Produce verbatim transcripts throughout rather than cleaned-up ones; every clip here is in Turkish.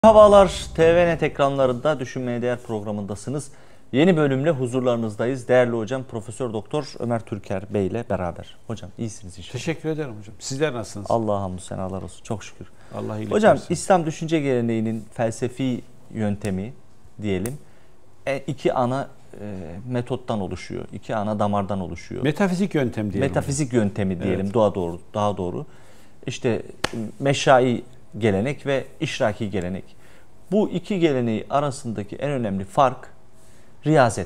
Merhabalar, T V Net ekranlarında Düşünmeye Değer programındasınız. Yeni bölümle huzurlarınızdayız. Değerli hocam Profesör Doktor Ömer Türker Bey ile beraber. Hocam iyisiniz inşallah. Teşekkür ederim hocam. Sizler nasılsınız? Allah'a hamdü senalar olsun. Çok şükür. Allah iyilik Hocam versin. İslam düşünce geleneğinin felsefi yöntemi diyelim iki ana e, metottan oluşuyor. İki ana damardan oluşuyor. Metafizik yöntem diyelim. Metafizik hocam. yöntemi diyelim evet. daha doğru. Daha doğru. İşte meşai gelenek ve işraki gelenek. Bu iki geleneği arasındaki en önemli fark riyazet.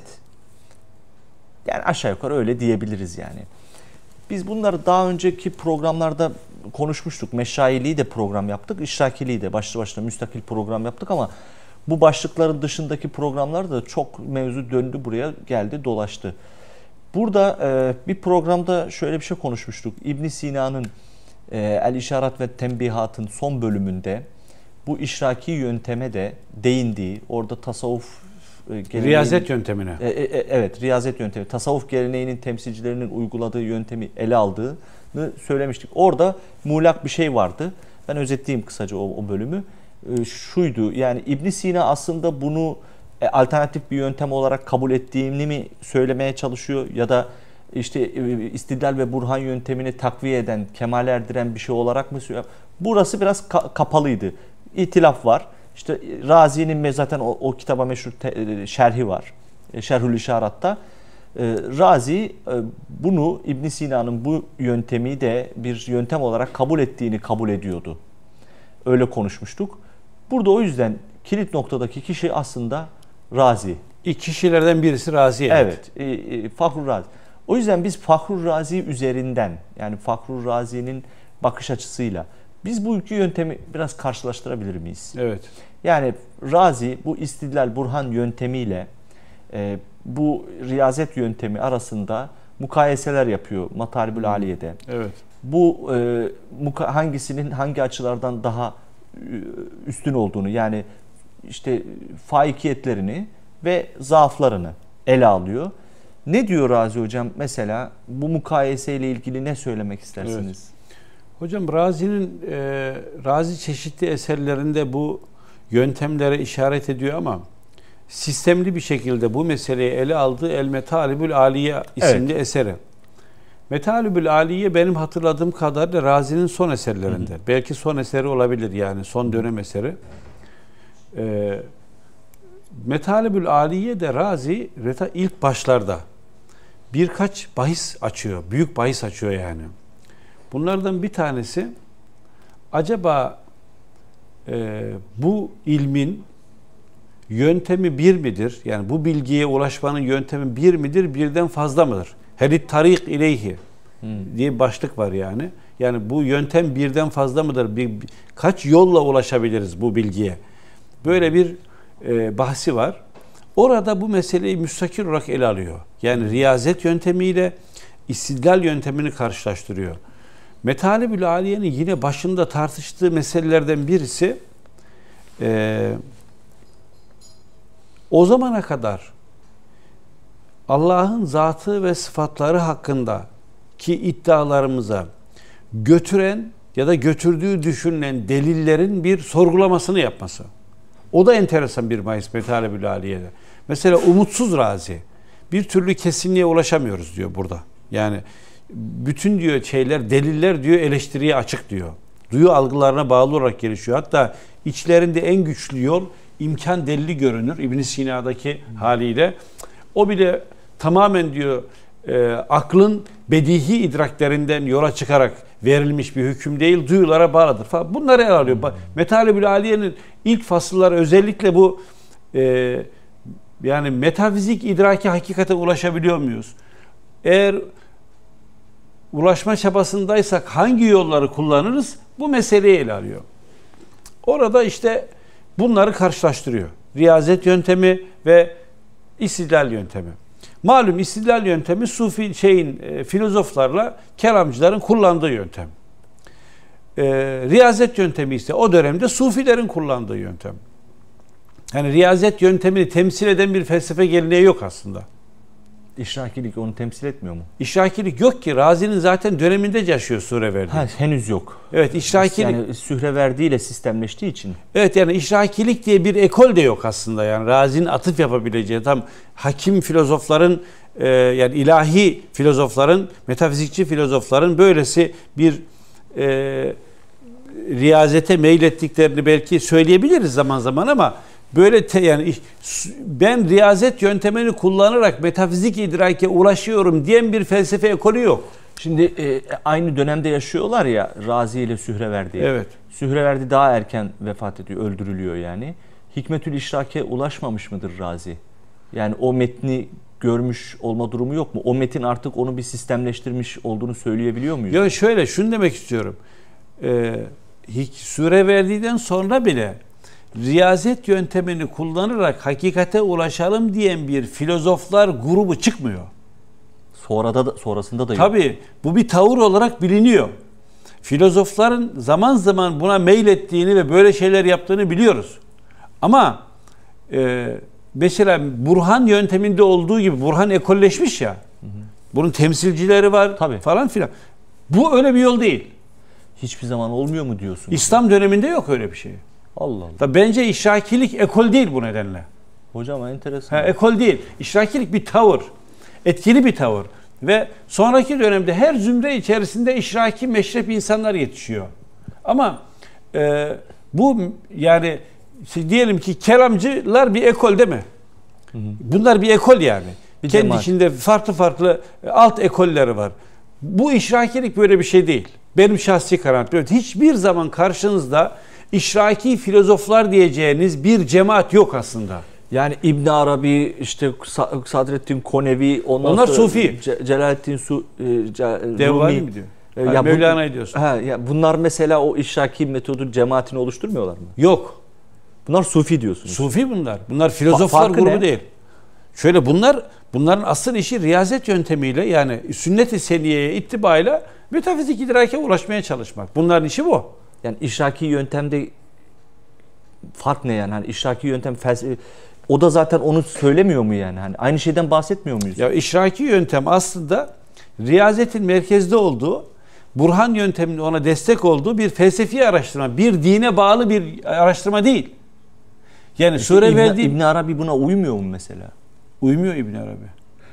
Yani aşağı yukarı öyle diyebiliriz yani. Biz bunları daha önceki programlarda konuşmuştuk. Meşailiği de program yaptık. İşrakiliği de başlı başına müstakil program yaptık ama bu başlıkların dışındaki programlarda da çok mevzu döndü buraya geldi dolaştı. Burada e, bir programda şöyle bir şey konuşmuştuk. İbn Sina'nın e, El İşaret ve Tembihat'ın son bölümünde bu işraki yönteme de değindiği, orada tasavvuf e, riyazet yöntemine. E, e, evet, riyazet yöntemi. Tasavvuf geleneğinin temsilcilerinin uyguladığı yöntemi ele aldığını söylemiştik. Orada muğlak bir şey vardı. Ben özetleyeyim kısaca o, o bölümü. E, şuydu, yani İbn Sina aslında bunu e, alternatif bir yöntem olarak kabul ettiğini mi söylemeye çalışıyor ya da işte e, istidlal ve burhan yöntemini takviye eden, kemale erdiren bir şey olarak mı söylüyor? Burası biraz ka kapalıydı. İtilaf var. İşte Razi'nin zaten o, o kitaba meşhur te, şerhi var. Şerhül İşarat'ta. E, Razi e, bunu İbn Sina'nın bu yöntemi de bir yöntem olarak kabul ettiğini kabul ediyordu. Öyle konuşmuştuk. Burada o yüzden kilit noktadaki kişi aslında Razi. İlk kişilerden birisi Razi. Evet. evet e, e, Fahrur Razi. O yüzden biz Fahrur Razi üzerinden, yani Fahrur Razi'nin bakış açısıyla biz bu iki yöntemi biraz karşılaştırabilir miyiz? Evet. Yani Razi bu istidlal burhan yöntemiyle e, bu riyazet yöntemi arasında mukayeseler yapıyor Matalibül hmm. Aliye'de. Evet. Bu e, hangisinin hangi açılardan daha üstün olduğunu, yani işte faikiyetlerini ve zaaflarını ele alıyor. Ne diyor Razi hocam mesela bu mukayeseyle ilgili ne söylemek istersiniz? Evet. Hocam Razi'nin e, Razi çeşitli eserlerinde bu yöntemlere işaret ediyor ama sistemli bir şekilde bu meseleyi ele aldığı El Metalibül Aliye isimli evet. eseri. Metalibül Aliye benim hatırladığım kadarıyla Razi'nin son eserlerinde. Hı hı. Belki son eseri olabilir, yani son dönem eseri. E, Metalibül Aliye de Razi ilk başlarda birkaç bahis açıyor. Büyük bahis açıyor yani. Bunlardan bir tanesi, acaba e, bu ilmin yöntemi bir midir? Yani bu bilgiye ulaşmanın yöntemi bir midir, birden fazla mıdır? Helit tarik ileyhi hmm. diye bir başlık var yani. Yani bu yöntem birden fazla mıdır? Bir, bir, kaç yolla ulaşabiliriz bu bilgiye? Böyle bir e, bahsi var. Orada bu meseleyi müstakil olarak ele alıyor. Yani riyazet yöntemiyle istidlal yöntemini karşılaştırıyor. Metalibül Aliye'nin yine başında tartıştığı meselelerden birisi e, o zamana kadar Allah'ın zatı ve sıfatları hakkında ki iddialarımıza götüren ya da götürdüğü düşünülen delillerin bir sorgulamasını yapması. O da enteresan bir bahis Metalibül Aliye'de. Mesela umutsuz Razi. Bir türlü kesinliğe ulaşamıyoruz diyor burada. Yani bütün diyor şeyler, deliller diyor eleştiriye açık diyor. Duyu algılarına bağlı olarak gelişiyor. Hatta içlerinde en güçlü yol imkan delili görünür İbn Sina'daki haliyle. O bile tamamen diyor e, aklın bedihi idraklerinden yola çıkarak verilmiş bir hüküm değil, duyulara bağlıdır falan. Bunları ele alıyor. Metalibül Aliye'nin ilk fasılları özellikle bu e, yani metafizik idraki hakikate ulaşabiliyor muyuz? Eğer ulaşma çabasındaysak hangi yolları kullanırız? Bu meseleyi ele alıyor. Orada işte bunları karşılaştırıyor. Riyazet yöntemi ve istidlal yöntemi. Malum istidlal yöntemi Sufi şeyin e, filozoflarla kelamcıların kullandığı yöntem. E, riyazet yöntemi ise o dönemde Sufilerin kullandığı yöntem. Yani riyazet yöntemini temsil eden bir felsefe geleneği yok aslında. İşrakilik onu temsil etmiyor mu? İşrakilik yok ki. Razi'nin zaten döneminde yaşıyor Suhreverdi. Ha, henüz yok. Evet, işrakilik. Yani Sühreverdi ile sistemleştiği için. Evet, yani işrakilik diye bir ekol de yok aslında. Yani Razi'nin atıf yapabileceği, tam hakim filozofların e, yani ilahi filozofların, metafizikçi filozofların böylesi bir e, riyazete meylettiklerini belki söyleyebiliriz zaman zaman, ama böyle te, yani ben riyazet yöntemini kullanarak metafizik idrake ulaşıyorum diyen bir felsefe ekolü yok. Şimdi e, aynı dönemde yaşıyorlar ya Razi ile Sühreverdi. Evet. Sühreverdi daha erken vefat ediyor, öldürülüyor yani. Hikmetül İşrak'e ulaşmamış mıdır Razi? Yani o metni görmüş olma durumu yok mu? O metin artık onu bir sistemleştirmiş olduğunu söyleyebiliyor muyuz? Ya şöyle, şunu demek istiyorum. Ee, Sühreverdi'den sonra bile riyazet yöntemini kullanarak hakikate ulaşalım diyen bir filozoflar grubu çıkmıyor. Sonrada da, sonrasında da yok. Tabii bu bir tavır olarak biliniyor. Filozofların zaman zaman buna meylettiğini ve böyle şeyler yaptığını biliyoruz. Ama e, mesela Burhan yönteminde olduğu gibi, Burhan ekolleşmiş ya. Hı hı. Bunun temsilcileri var. Tabii. Falan filan. Bu öyle bir yol değil. Hiçbir zaman olmuyor mu diyorsun? İslam döneminde yok öyle bir şey. Allah Allah. Tabii bence işrakilik ekol değil bu nedenle. Hocam enteresan. Ha, ekol değil. İşrakilik bir tavır. Etkili bir tavır. Ve sonraki dönemde her zümre içerisinde işraki meşrep insanlar yetişiyor. Ama e, bu yani diyelim ki kelamcılar bir ekol değil mi? Hı hı. Bunlar bir ekol yani. Bir Kendi cemaat. içinde farklı farklı alt ekolleri var. Bu işrakilik böyle bir şey değil. Benim şahsi kanaatim. Hiçbir zaman karşınızda işraki filozoflar diyeceğiniz bir cemaat yok aslında. Yani İbn Arabi, işte Sadreddin Konevi, ondan onlar sonra Sufi. Ce Celaleddin Su e, Devani mi diyor? E, ya Mevlana'yı diyorsun. Ha, ya bunlar mesela o işraki metodu cemaatini oluşturmuyorlar mı? Yok. Bunlar Sufi diyorsunuz. Sufi bunlar. Bunlar filozoflar grubu ne? değil. Şöyle bunlar bunların asıl işi riyazet yöntemiyle, yani sünnet-i seniyeye ittibayla metafizik idrake ulaşmaya çalışmak. Bunların işi bu. Yani işraki yöntemde fark ne yani? Hani işraki yöntem felsefe, o da zaten onu söylemiyor mu yani? Hani aynı şeyden bahsetmiyor muyuz? Ya işraki yöntem aslında riyazetin merkezde olduğu, Burhan yönteminin ona destek olduğu bir felsefi araştırma, bir dine bağlı bir araştırma değil. Yani işte Sühreverdi İbn Arabi buna uymuyor mu mesela? Uymuyor İbn Arabi.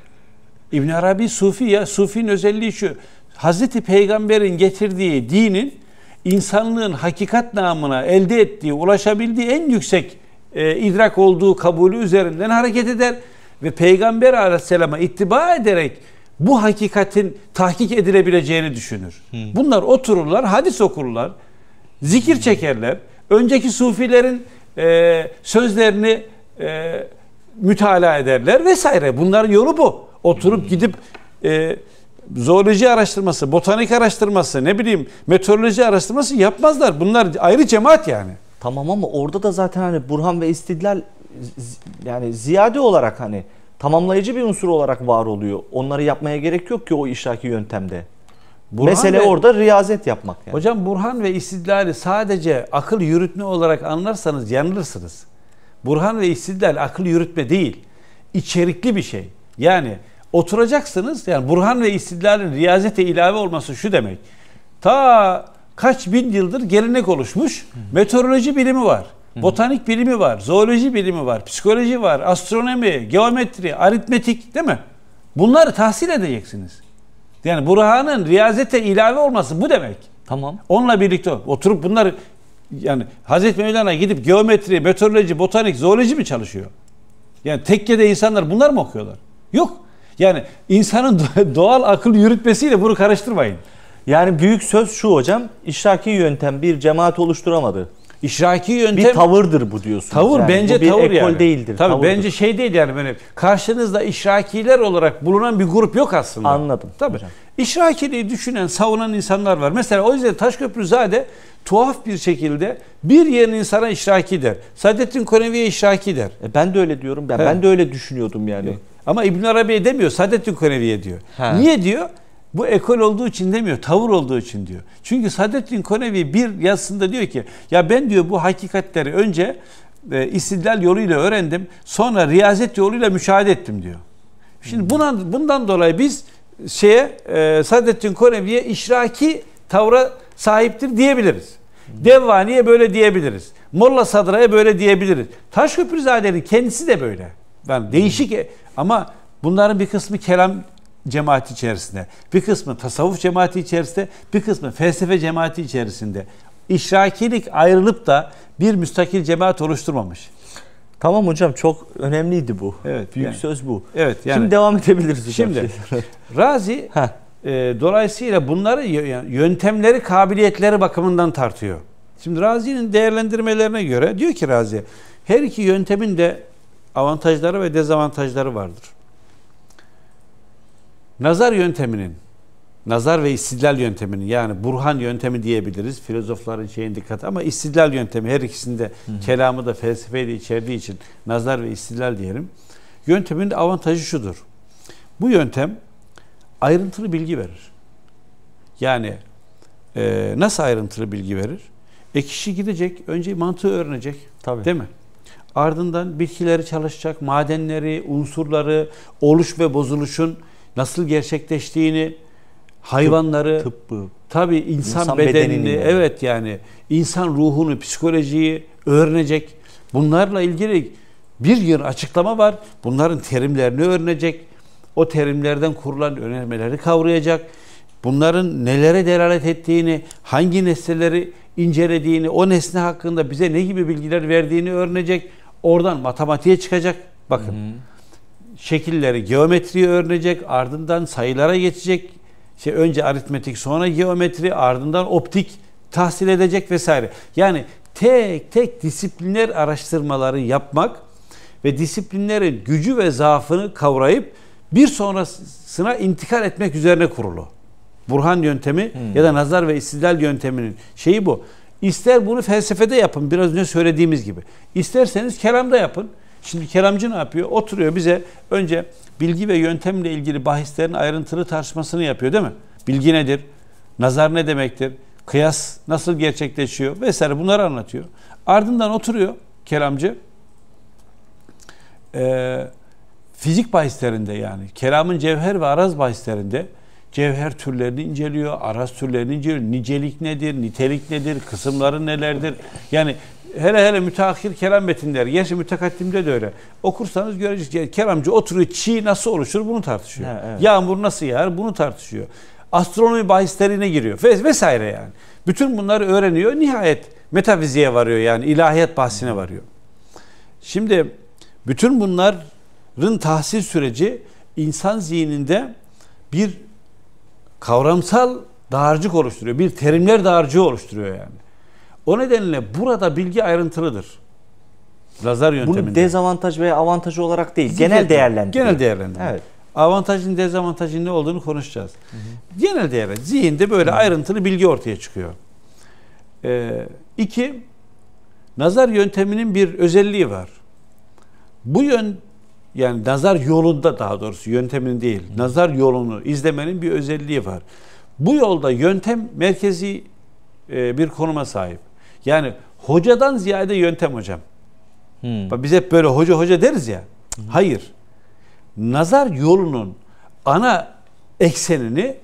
İbn Arabi Sufi ya. Sufinin özelliği şu. Hazreti Peygamber'in getirdiği dinin insanlığın hakikat namına elde ettiği, ulaşabildiği en yüksek e, idrak olduğu kabulü üzerinden hareket eder ve Peygamber Aleyhisselam'a ittiba ederek bu hakikatin tahkik edilebileceğini düşünür. Hmm. Bunlar otururlar, hadis okurlar, zikir çekerler, önceki sufilerin e, sözlerini e, mütalaa ederler vesaire. Bunların yolu bu. Oturup hmm. gidip e, zooloji araştırması, botanik araştırması, ne bileyim meteoroloji araştırması yapmazlar. Bunlar ayrı cemaat yani. Tamam, ama orada da zaten hani Burhan ve İstidlal yani ziyade olarak hani tamamlayıcı bir unsur olarak var oluyor. Onları yapmaya gerek yok ki o işraki yöntemde. Burhan Mesele ve, orada riyazet yapmak yani. Hocam Burhan ve İstidlal'i sadece akıl yürütme olarak anlarsanız yanılırsınız. Burhan ve İstidlal akıl yürütme değil, içerikli bir şey. Yani oturacaksınız, yani Burhan ve İstidlal'in riyazete ilave olması şu demek. Ta kaç bin yıldır gelenek oluşmuş, meteoroloji bilimi var, botanik bilimi var, zooloji bilimi var, psikoloji var, astronomi, geometri, aritmetik, değil mi? Bunları tahsil edeceksiniz. Yani Burhan'ın riyazete ilave olması bu demek. Tamam. Onunla birlikte oturup bunları, yani Hazreti Mevlana gidip geometri, meteoroloji, botanik, zooloji mi çalışıyor? Yani tekkede insanlar bunlar mı okuyorlar? Yok. Yani insanın doğal akıl yürütmesiyle bunu karıştırmayın. Yani büyük söz şu hocam, işraki yöntem bir cemaat oluşturamadı. İşraki yöntem bir tavırdır bu diyorsunuz. Tavır yani. Bence bir tavır ekol yani. değildir. Tabii tavırdır. Bence şey değil yani, böyle karşınızda işrakiler olarak bulunan bir grup yok aslında. Anladım. Tabii. Hocam. İşrakiliği düşünen, savunan insanlar var. Mesela o yüzden Taşköprüzade tuhaf bir şekilde bir yerin insana işraki der. Sadreddin Konevi'ye işraki der. E ben de öyle diyorum. Ben, ben de öyle düşünüyordum yani. Evet. Ama İbn Arabi'ye demiyor, Sadreddin Konevi'ye diyor. He. Niye diyor? Bu ekol olduğu için demiyor, tavır olduğu için diyor. Çünkü Sadreddin Konevi bir yazısında diyor ki, ya ben diyor bu hakikatleri önce e, istidlal yoluyla öğrendim, sonra riyazet yoluyla müşahede ettim diyor. Şimdi buna, bundan dolayı biz şeye e, Saadettin Konevi'ye işraki tavra sahiptir diyebiliriz. Devvani'ye böyle diyebiliriz. Molla Sadra'ya böyle diyebiliriz. Taşköprüzade'nin kendisi de böyle. Yani değişik ama bunların bir kısmı kelam cemaati içerisinde, bir kısmı tasavvuf cemaati içerisinde, bir kısmı felsefe cemaati içerisinde. İşrakilik ayrılıp da bir müstakil cemaat oluşturmamış. Tamam hocam, çok önemliydi bu. Evet, Büyük yani, söz bu. Evet, yani, şimdi devam edebiliriz hocam. Şimdi Razi e, dolayısıyla bunları yöntemleri, kabiliyetleri bakımından tartıyor. Şimdi Razi'nin değerlendirmelerine göre diyor ki Razi, her iki yöntemin de avantajları ve dezavantajları vardır. Nazar yönteminin, nazar ve istidlal yönteminin, yani burhan yöntemi diyebiliriz filozofların şeyin dikkati, ama istidlal yöntemi her ikisinde hı hı. kelamı da felsefeyi de içerdiği için nazar ve istidlal diyelim. Yöntemin de avantajı şudur. Bu yöntem ayrıntılı bilgi verir. Yani e, nasıl ayrıntılı bilgi verir? E kişi gidecek, önce mantığı öğrenecek. Tabii. Değil mi? Ardından bitkileri çalışacak, madenleri, unsurları, oluş ve bozuluşun nasıl gerçekleştiğini, hayvanları, tıbbı, tabii insan, insan bedenini, bedenini, evet yani insan ruhunu, psikolojiyi öğrenecek. Bunlarla ilgili bir yıl açıklama var. Bunların terimlerini öğrenecek. O terimlerden kurulan önermeleri kavrayacak. Bunların nelere delalet ettiğini, hangi nesneleri incelediğini, o nesne hakkında bize ne gibi bilgiler verdiğini öğrenecek. Oradan matematiğe çıkacak. Bakın. Hı hı. Şekilleri, geometriyi öğrenecek, ardından sayılara geçecek. İşte önce aritmetik, sonra geometri, ardından optik tahsil edecek vesaire. Yani tek tek disiplinler araştırmaları yapmak ve disiplinlerin gücü ve zaafını kavrayıp bir sonrasına intikal etmek üzerine kurulu. Burhan yöntemi hmm. ya da nazar ve istidlal yönteminin şeyi bu. İster bunu felsefede yapın, biraz önce söylediğimiz gibi. İsterseniz kelamda yapın. Şimdi kelamcı ne yapıyor? Oturuyor bize önce bilgi ve yöntemle ilgili bahislerin ayrıntılı tartışmasını yapıyor, değil mi? Bilgi nedir? Nazar ne demektir? Kıyas nasıl gerçekleşiyor? Vesaire bunları anlatıyor. Ardından oturuyor kelamcı. Ee, fizik bahislerinde, yani kelamın cevher ve araz bahislerinde cevher türlerini inceliyor, araz türlerini inceliyor. Nicelik nedir? Nitelik nedir? Kısımları nelerdir? Yani hele hele müteahhir kelam metinleri, gerçi mütekaddimde de öyle. Okursanız göreceksiniz. Kelamcı oturuyor, çiğ nasıl oluşur bunu tartışıyor. Ha, evet. Yağmur nasıl yağar bunu tartışıyor. Astronomi bahislerine giriyor vesaire yani. Bütün bunları öğreniyor. Nihayet metafiziğe varıyor, yani ilahiyat bahsine varıyor. Şimdi bütün bunların tahsil süreci insan zihninde bir kavramsal dağarcık oluşturuyor. Bir terimler dağarcığı oluşturuyor yani. O nedenle burada bilgi ayrıntılıdır. Nazar yönteminde. Bunu dezavantaj veya avantaj olarak değil, Zikret genel değerlendirme. Genel değerlendirme. Evet. Avantajın, dezavantajın ne olduğunu konuşacağız. Hı hı. Genel değerlendirme. Zihinde böyle hı. ayrıntılı bilgi ortaya çıkıyor. Ee, iki, nazar yönteminin bir özelliği var. Bu yön, yani nazar yolunda, daha doğrusu yöntemin değil, hı. nazar yolunu izlemenin bir özelliği var. Bu yolda yöntem merkezi e, bir konuma sahip. Yani hocadan ziyade yöntem hocam. Hmm. Biz hep böyle hoca hoca deriz ya. Hmm. Hayır. Nazar yolunun ana eksenini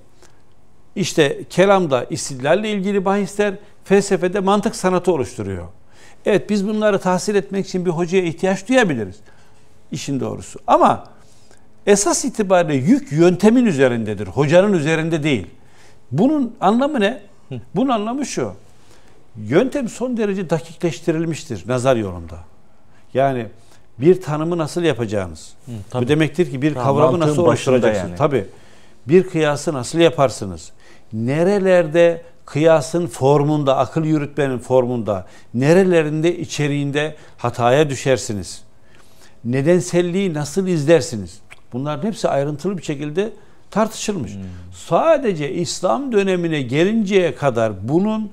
işte kelamda istidlalle ilgili bahisler, felsefede mantık sanatı oluşturuyor. Evet, biz bunları tahsil etmek için bir hocaya ihtiyaç duyabiliriz. İşin doğrusu. Ama esas itibariyle yük yöntemin üzerindedir. Hocanın üzerinde değil. Bunun anlamı ne? Hı. Bunun anlamı şu. Yöntem son derece dakikleştirilmiştir nazar yolunda. Yani bir tanımı nasıl yapacağınız. Hı, bu demektir ki bir ha, kavramı nasıl oluşturacaksınız. Yani. Tabii. Bir kıyası nasıl yaparsınız? Nerelerde kıyasın formunda, akıl yürütmenin formunda, nerelerinde içeriğinde hataya düşersiniz? Nedenselliği nasıl izlersiniz? Bunların hepsi ayrıntılı bir şekilde tartışılmış. Hmm. Sadece İslam dönemine gelinceye kadar bunun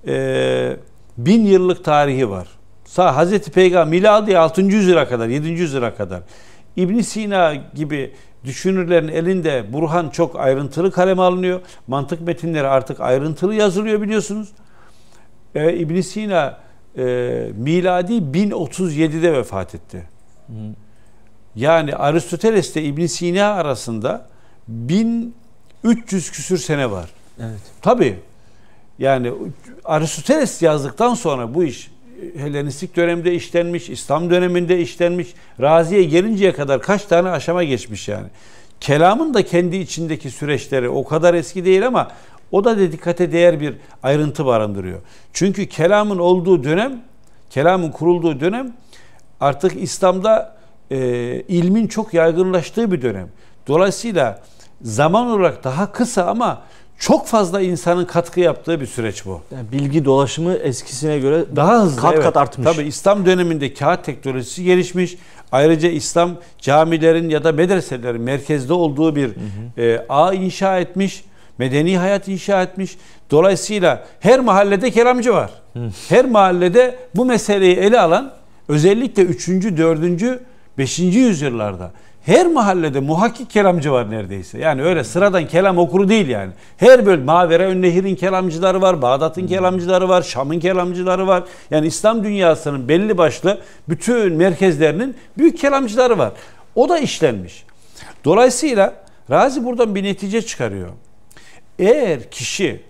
e, bin yıllık tarihi var. Sağ Hazreti Peygamber miladi altıncı yüzyıla kadar, yedinci yüzyıla kadar İbn Sina gibi düşünürlerin elinde Burhan çok ayrıntılı kaleme alınıyor. Mantık metinleri artık ayrıntılı yazılıyor, biliyorsunuz. Ee, İbn Sina e, miladi bin otuz yedide vefat etti. Hı. Yani Aristoteles ile İbn Sina arasında bin üç yüz küsür sene var. Evet. Tabii. Yani Aristoteles yazdıktan sonra bu iş Helenistik dönemde işlenmiş, İslam döneminde işlenmiş. Razi'ye gelinceye kadar kaç tane aşama geçmiş yani. Kelamın da kendi içindeki süreçleri o kadar eski değil ama o da de dikkate değer bir ayrıntı barındırıyor. Çünkü kelamın olduğu dönem, kelamın kurulduğu dönem artık İslam'da e, ilmin çok yaygınlaştığı bir dönem. Dolayısıyla zaman olarak daha kısa ama çok fazla insanın katkı yaptığı bir süreç bu. Yani bilgi dolaşımı eskisine göre daha hızlı, kat evet. kat artmış. Tabii İslam döneminde kağıt teknolojisi gelişmiş. Ayrıca İslam camilerin ya da medreselerin merkezde olduğu bir hı hı. E, ağ inşa etmiş. Medeni hayat inşa etmiş. Dolayısıyla her mahallede kelamcı var. Hı. Her mahallede bu meseleyi ele alan, özellikle üçüncü, dördüncü, beşinci yüzyıllarda her mahallede muhakkik kelamcı var neredeyse. Yani öyle sıradan kelam okuru değil yani. Her bölüm Mavera-ün-Nehir'in kelamcıları var, Bağdat'ın hmm. kelamcıları var, Şam'ın kelamcıları var. Yani İslam dünyasının belli başlı bütün merkezlerinin büyük kelamcıları var. O da işlenmiş. Dolayısıyla Razi buradan bir netice çıkarıyor. Eğer kişi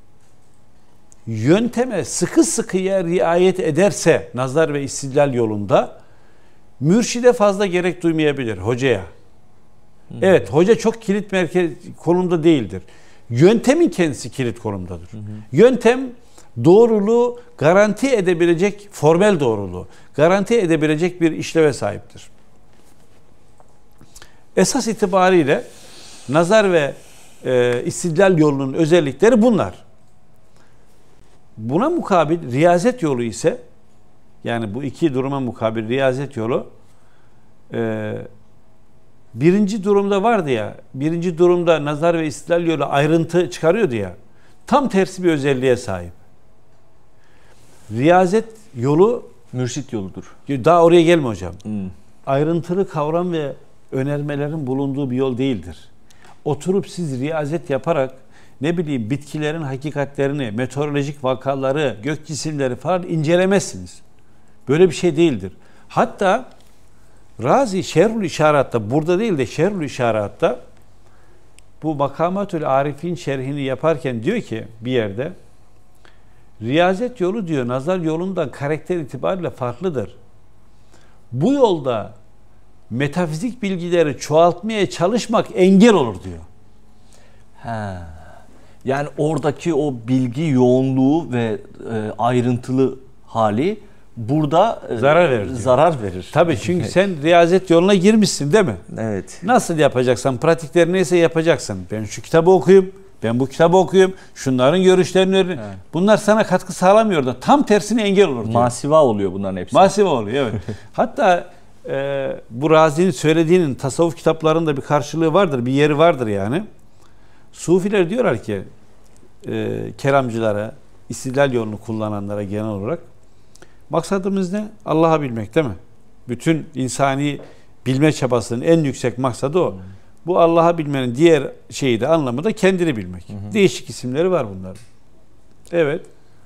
yönteme sıkı sıkıya riayet ederse nazar ve istidlal yolunda mürşide fazla gerek duymayabilir, hocaya. Hı. Evet, hoca çok kilit merkez konumda değildir. Yöntemin kendisi kilit konumdadır. Hı hı. Yöntem doğruluğu garanti edebilecek, formel doğruluğu garanti edebilecek bir işleve sahiptir. Esas itibariyle nazar ve e, istidlal yolunun özellikleri bunlar. Buna mukabil riyazet yolu ise, yani bu iki duruma mukabil riyazet yolu e, birinci durumda vardı ya, birinci durumda nazar ve istidlal yolu ayrıntı çıkarıyordu ya, tam tersi bir özelliğe sahip. Riyazet yolu mürşit yoludur. Daha oraya gelme hocam. Hmm. Ayrıntılı kavram ve önermelerin bulunduğu bir yol değildir. Oturup siz riyazet yaparak ne bileyim bitkilerin hakikatlerini, meteorolojik vakaları, gök cisimleri falan incelemezsiniz. Böyle bir şey değildir. Hatta Razi Şerhül İşarat'ta, burada değil de Şerhül İşarat'ta bu Makamatül Arif'in şerhini yaparken diyor ki bir yerde, riyazet yolu diyor nazar yolundan karakter itibariyle farklıdır. Bu yolda metafizik bilgileri çoğaltmaya çalışmak engel olur diyor. He. Yani oradaki o bilgi yoğunluğu ve e, ayrıntılı hali burada e, zarar verir. Zarar verir. Tabii çünkü sen riyazet yoluna girmişsin değil mi? Evet. Nasıl yapacaksan, pratikleri neyse yapacaksın. Ben şu kitabı okuyayım, ben bu kitabı okuyayım, şunların görüşlerini öğreneyim. Evet. Bunlar sana katkı sağlamıyor da tam tersine engel olur diyor. Masiva oluyor bunların hepsi. Masiva oluyor, evet. Hatta e, bu Razi'nin söylediğinin tasavvuf kitaplarında bir karşılığı vardır, bir yeri vardır yani. Sufiler diyorlar ki e, kelamcılara, istidlal yolunu kullananlara genel olarak maksadımız ne? Allah'ı bilmek değil mi? Bütün insani bilme çabasının en yüksek maksadı o. Hmm. Bu Allah'ı bilmenin diğer şeyi de anlamı da kendini bilmek. Hmm. Değişik isimleri var bunların. Evet.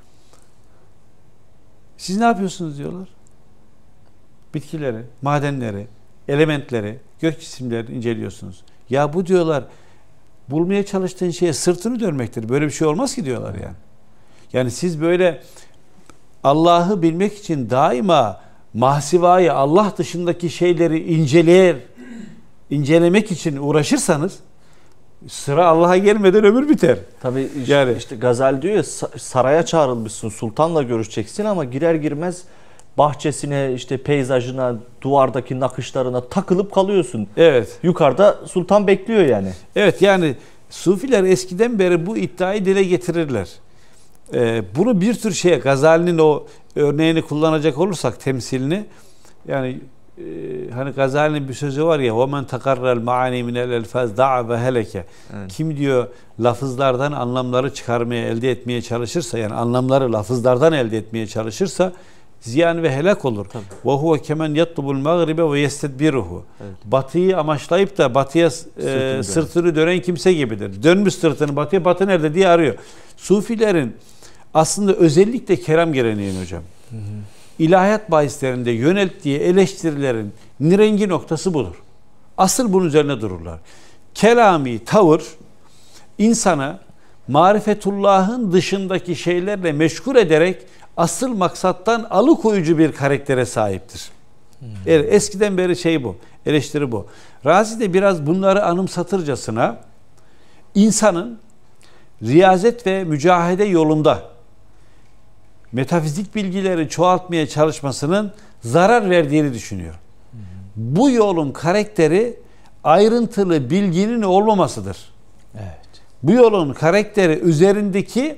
Siz ne yapıyorsunuz diyorlar? Bitkileri, madenleri, elementleri, gök cisimlerini inceliyorsunuz. Ya bu diyorlar bulmaya çalıştığın şeye sırtını dönmektir. Böyle bir şey olmaz ki diyorlar yani. Yani siz böyle Allah'ı bilmek için daima mahsivayı, Allah dışındaki şeyleri inceleyer, incelemek için uğraşırsanız sıra Allah'a gelmeden ömür biter. Tabii işte, yani, işte Gazali diyor ya, saraya çağrılmışsın, sultanla görüşeceksin ama girer girmez bahçesine, işte peyzajına, duvardaki nakışlarına takılıp kalıyorsun. Evet. Yukarıda sultan bekliyor yani. Evet, yani Sufiler eskiden beri bu iddiayı dile getirirler. Ee, bunu bir tür şeye, Gazali'nin o örneğini kullanacak olursak, temsilini, yani e, hani Gazali'nin bir sözü var ya, وَمَنْ تَقَرَّ الْمَعَانِي مِنَ الْاَلْفَازِ دَعَ وَهَلَكَ. Kim diyor lafızlardan anlamları çıkarmaya, elde etmeye çalışırsa, yani anlamları lafızlardan elde etmeye çalışırsa ziyan ve helak olur. Ve huve kemen yatlubul mağribe ve yestedbiruhu. Batıyı amaçlayıp da batıya e, sırtını dönen kimse gibidir. Dönmüş sırtını batıya, batı nerede diye arıyor. Sufilerin aslında özellikle kelam geleneğin hocam. Hı hı. ilahiyat bahislerinde yönelttiği eleştirilerin nirengi noktası budur. Asıl bunun üzerine dururlar. Kelami tavır insana marifetullah'ın dışındaki şeylerle meşgul ederek asıl maksattan alıkoyucu bir karaktere sahiptir. Hmm. Eskiden beri şey bu, eleştiri bu. Razi de biraz bunları anımsatırcasına insanın riyazet ve mücahede yolunda metafizik bilgileri çoğaltmaya çalışmasının zarar verdiğini düşünüyor. Hmm. Bu yolun karakteri ayrıntılı bilginin olmamasıdır. Evet. Bu yolun karakteri üzerindeki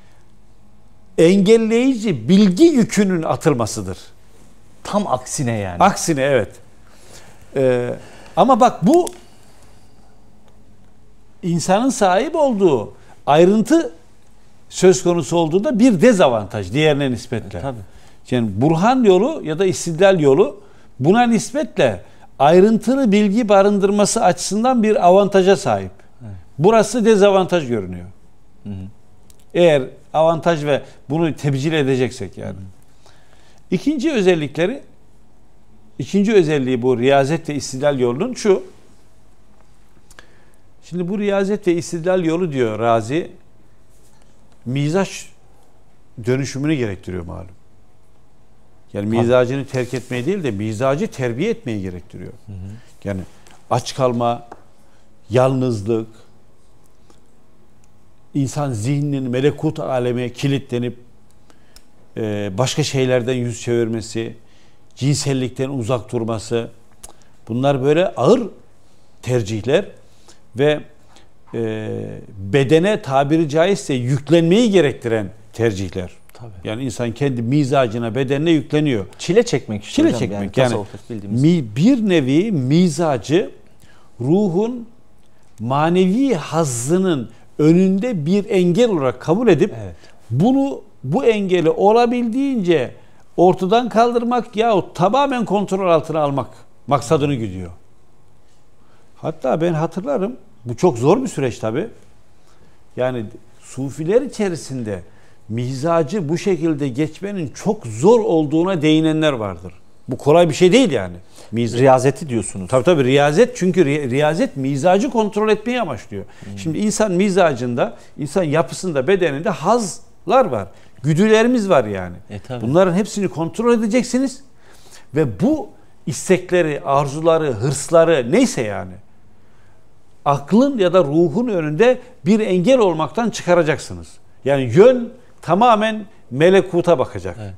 engelleyici bilgi yükünün atılmasıdır. Tam aksine yani. Aksine evet. Ee, ama bak bu insanın sahip olduğu ayrıntı söz konusu olduğunda bir dezavantaj diğerine nispetle. E, tabii. Yani burhan yolu ya da istidlal yolu buna nispetle ayrıntılı bilgi barındırması açısından bir avantaja sahip. Evet. Burası dezavantaj görünüyor. Hı hı. Eğer avantaj ve bunu tebcil edeceksek yani. Hı hı. İkinci özellikleri, ikinci özelliği bu riyazet ve istidlal yolunun şu. Şimdi bu riyazet ve istidlal yolu diyor Razi, mizaç dönüşümünü gerektiriyor malum. Yani mizacını terk etmeyi değil de mizacı terbiye etmeyi gerektiriyor. Hı hı. Yani aç kalma, yalnızlık, insan zihninin melekut aleme kilitlenip başka şeylerden yüz çevirmesi, cinsellikten uzak durması, bunlar böyle ağır tercihler ve e, bedene tabiri caizse yüklenmeyi gerektiren tercihler. Tabii. Yani insan kendi mizacına, bedenine yükleniyor. Çile çekmek işte. Çile hocam, çekmek yani, yani mi, bir nevi mizacı ruhun manevi hazzının önünde bir engel olarak kabul edip evet. bunu bu engeli olabildiğince ortadan kaldırmak yahut tamamen kontrol altına almak maksadını güdüyor. Hatta ben hatırlarım, bu çok zor bir süreç tabii. Yani sufiler içerisinde mizacı bu şekilde geçmenin çok zor olduğuna değinenler vardır. Bu kolay bir şey değil yani. Miz- riyazeti diyorsunuz. Tabii tabii riyazet, çünkü riyazet mizacı kontrol etmeyi amaçlıyor. Hmm. Şimdi insan mizacında, insan yapısında, bedeninde hazlar var. Güdülerimiz var yani. E, bunların hepsini kontrol edeceksiniz ve bu istekleri, arzuları, hırsları neyse yani aklın ya da ruhun önünde bir engel olmaktan çıkaracaksınız. Yani yön tamamen melekuta bakacak. Evet.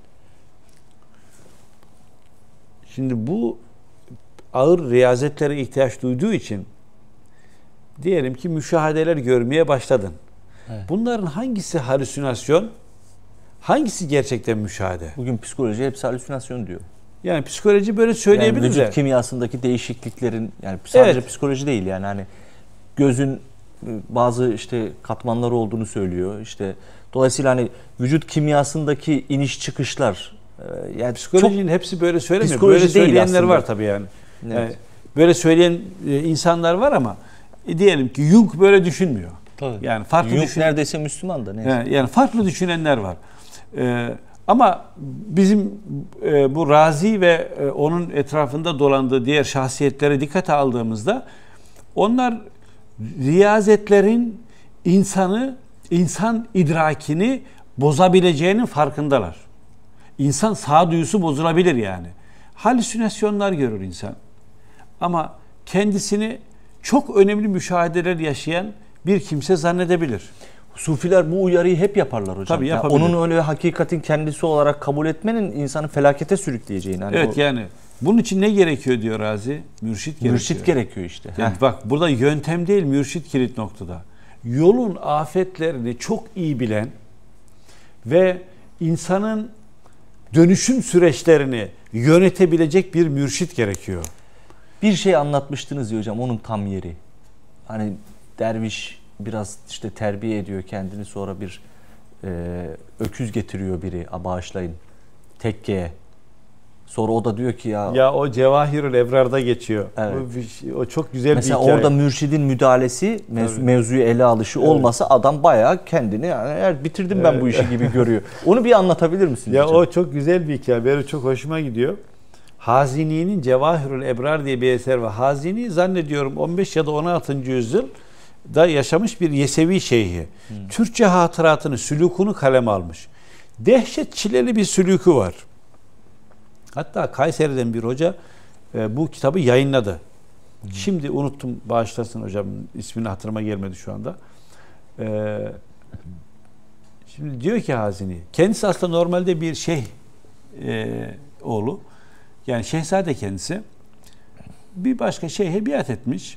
Şimdi bu ağır riyazetlere ihtiyaç duyduğu için diyelim ki müşahedeler görmeye başladın. Evet. Bunların hangisi halüsinasyon, hangisi gerçekten müşahede? Bugün psikoloji hepsi halüsinasyon diyor. Yani psikoloji böyle söyleyebilir yani de. Vücut kimyasındaki değişikliklerin, yani sadece evet. psikoloji değil yani hani gözün bazı işte katmanları olduğunu söylüyor. İşte dolayısıyla hani vücut kimyasındaki iniş çıkışlar, yani psikolojinin hepsi böyle söylemiyor. Böyle söyleyenler var tabii yani. Evet. Yani böyle söyleyen insanlar var ama e, diyelim ki Jung böyle düşünmüyor. Tabii. Yani farklı Jung düşün... neredeyse Müslüman da neyse. Yani, yani farklı düşünenler var. Ee, ama bizim e, bu Razi ve e, onun etrafında dolandığı diğer şahsiyetlere dikkate aldığımızda onlar riyazetlerin insanı, insan idrakini bozabileceğinin farkındalar. İnsan sağduyusu bozulabilir yani. Halüsinasyonlar görür insan. Ama kendisini çok önemli müşahedeler yaşayan bir kimse zannedebilir. Sufiler bu uyarıyı hep yaparlar hocam. Tabii yani onun öyle hakikatin kendisi olarak kabul etmenin insanı felakete sürükleyeceğini. Hani evet o... yani bunun için ne gerekiyor diyor Razi? Mürşit gerekiyor. Mürşit gerekiyor işte. Yani bak burada yöntem değil, mürşit kilit noktada. Yolun afetlerini çok iyi bilen ve insanın dönüşüm süreçlerini yönetebilecek bir mürşit gerekiyor. Bir şey anlatmıştınız ya hocam, onun tam yeri. Hani derviş biraz işte terbiye ediyor kendini, sonra bir e, öküz getiriyor biri, bağışlayın, tekkeye. Sonra o da diyor ki ya... Ya o Cevahirül Ebrar'da geçiyor. Evet. O, o çok güzel mesela bir hikaye. orada mürşidin müdahalesi, mevzu, mevzuyu ele alışı evet. olmasa adam bayağı kendini yani eğer bitirdim evet. ben bu işi gibi görüyor. Onu bir anlatabilir misiniz? Ya hocam? o çok güzel bir hikaye. Benim çok hoşuma gidiyor. Hazini'nin Cevahirül Ebrar diye bir eser var. Hazini zannediyorum on beş ya da on altıncı yüzyılda yaşamış bir Yesevi şeyhi. Hmm. Türkçe hatıratını, sülûkunu kaleme almış. Dehşet çileli bir sülûkü var. Hatta Kayseri'den bir hoca e, bu kitabı yayınladı. Hmm. Şimdi unuttum, bağışlasın hocam, ismini hatırıma gelmedi şu anda. E, şimdi diyor ki Hazini, kendisi aslında normalde bir şeyh e, oğlu. Yani şehzade kendisi. Bir başka şeyhe biat etmiş.